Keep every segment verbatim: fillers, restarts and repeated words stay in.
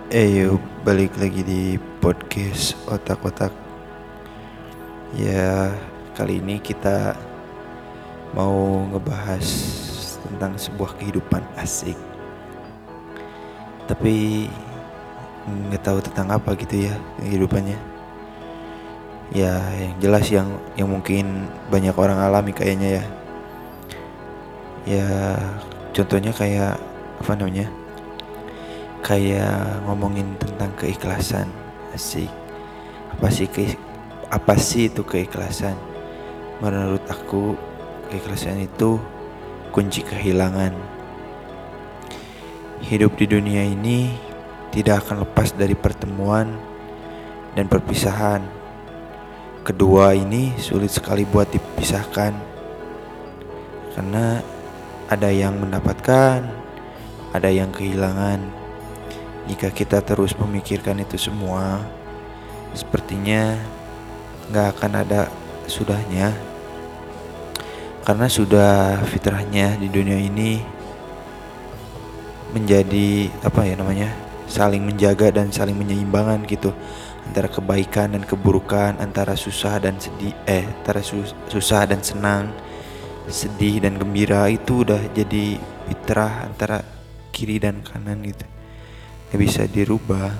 Eh yuk, balik lagi di podcast Otak-Otak. Ya, kali ini kita mau ngebahas tentang sebuah kehidupan asik. Tapi nggak tahu tentang apa gitu ya kehidupannya. Ya, yang jelas yang yang mungkin banyak orang alami kayaknya ya. Ya, contohnya kayak apa namanya? Kayak ngomongin tentang keikhlasan. Asik. Apa sih ke apa sih itu keikhlasan? Menurut aku, keikhlasan itu kunci kehilangan. Hidup di dunia ini tidak akan lepas dari pertemuan dan perpisahan. Kedua ini sulit sekali buat dipisahkan, karena ada yang mendapatkan, ada yang kehilangan. Jika kita terus memikirkan itu semua, sepertinya gak akan ada sudahnya. Karena sudah fitrahnya di dunia ini menjadi apa ya namanya, saling menjaga dan saling menyeimbangkan gitu, antara kebaikan dan keburukan, antara susah dan sedih eh antara sus- susah dan senang, sedih dan gembira. Itu udah jadi fitrah antara kiri dan kanan gitu, gak bisa dirubah.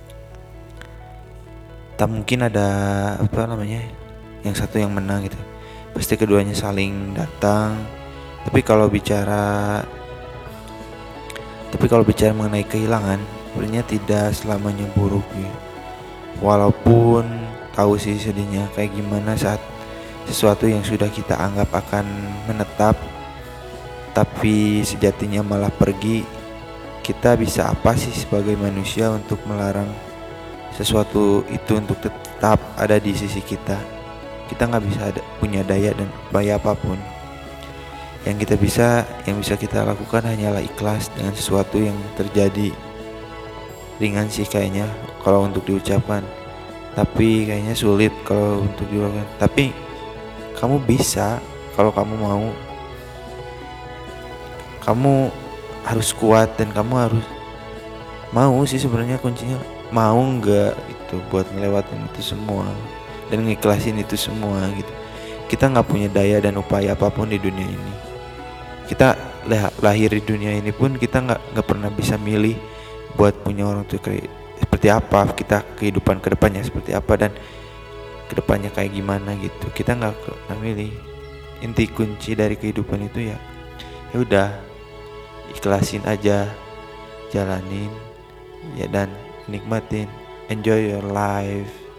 Tak mungkin ada apa namanya yang satu yang menang gitu, pasti keduanya saling datang. Tapi kalau bicara tapi kalau bicara mengenai kehilangan, sebenarnya tidak selamanya buruk gitu. Walaupun tahu sih sedihnya kayak gimana saat sesuatu yang sudah kita anggap akan menetap, tapi sejatinya malah pergi. Kita bisa apa sih sebagai manusia untuk melarang sesuatu itu untuk tetap ada di sisi kita? Kita nggak bisa ada, punya daya dan upaya apapun. Yang kita bisa, yang bisa kita lakukan hanyalah ikhlas dengan sesuatu yang terjadi. Ringan sih kayaknya kalau untuk diucapkan, tapi kayaknya sulit kalau untuk dilakukan. Tapi kamu bisa kalau kamu mau. Kamu harus kuat dan kamu harus mau sih sebenarnya kuncinya. Mau nggak itu buat ngelewatin itu semua dan ngikhlasin itu semua gitu. Kita nggak punya daya dan upaya apapun di dunia ini. Kita lah, lahir di dunia ini pun kita nggak nggak pernah bisa milih buat punya orang tua kayak seperti apa, kita kehidupan kedepannya seperti apa dan kedepannya kayak gimana gitu. Kita nggak pernah milih. Inti kunci dari kehidupan itu ya ya udah ikhlasin aja, jalanin ya, dan nikmatin, enjoy your life.